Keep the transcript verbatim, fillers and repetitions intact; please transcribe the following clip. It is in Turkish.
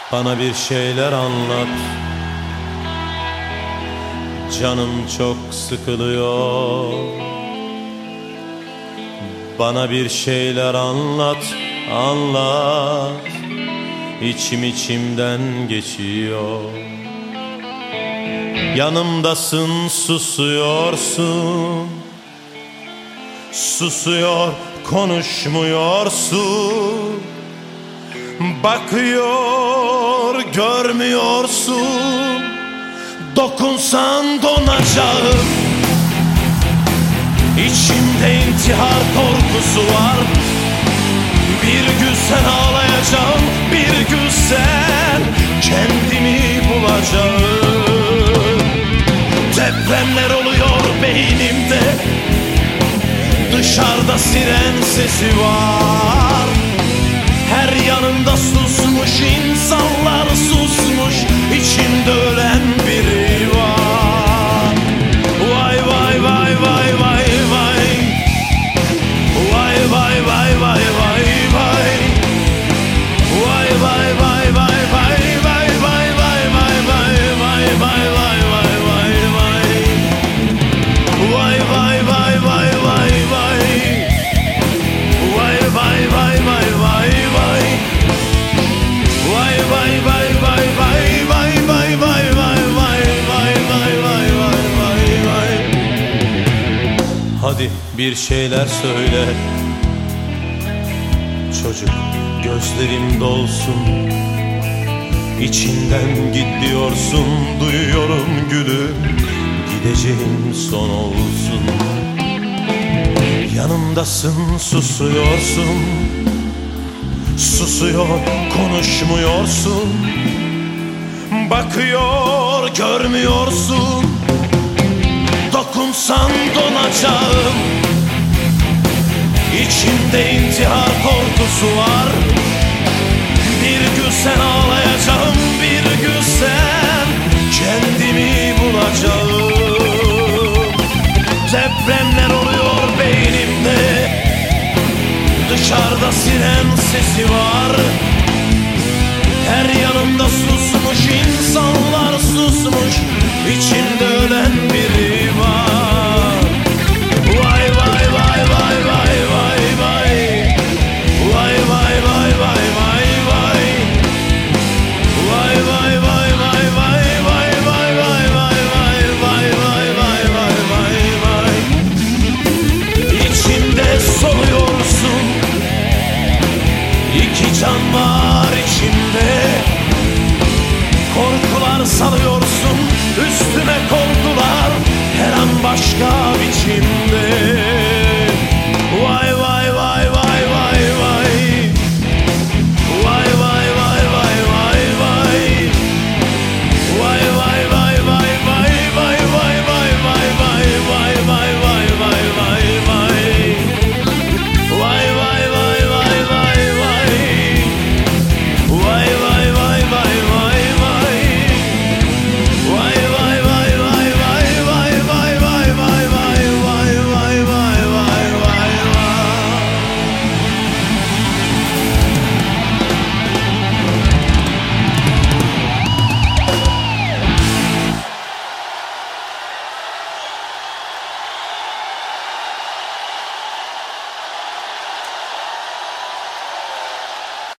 Bana bir şeyler anlat. Canım çok sıkılıyor. Bana bir şeyler anlat, anlat. İçim içimden geçiyor. Yanımdasın, susuyorsun. Susuyor, konuşmuyorsun. Bakıyor, görmüyorsun. Dokunsan donacağım. İçimde intihar korkusu var. Bir gün sen ağlayacağım, bir gün sen kendimi bulacağım. Depremler oluyor beynimde. Dışarıda siren sesi var. Her yanımda susmuş insanlar, susmuş. İçimde ölen biri var. Vay vay vay vay vay vay. Vay vay vay vay vay vay. Vay vay vay vay vay vay vay vay vay vay vay vay vay vay vay vay. Vay vay vay vay vay vay. Vay vay vay vay vay vay. Vay vay vay vay vay vay vay vay vay vay vay vay vay vay vay vay. Hadi bir şeyler söyle. Çocuk gözlerim dolsun. İçinden git diyorsun. Duyuyorum gülüm. Gideceğim son olsun. Yanımdasın, susuyorsun. Susuyor, konuşmuyorsun. Bakıyor, görmüyorsun. Dokunsan donacağım. İçimde intihar korkusu var. Bir gün sen ağlayacağım, bir gün sen kendimi bulacağım. Depremler oluyor beynimde. Dışarıda siren sesi var. Her yanımda susmuş insanlar, susmuş. İçimde ölen biri var. Vay vay vay vay vay vay vay. Vay vay vay vay vay vay. Vay vay vay vay vay vay vay vay vay vay vay vay vay vay vay vay. İçimde soluyorsun. İki can var içimde. Korkular salıyorsun üstüme, korkular her an başka biçimde.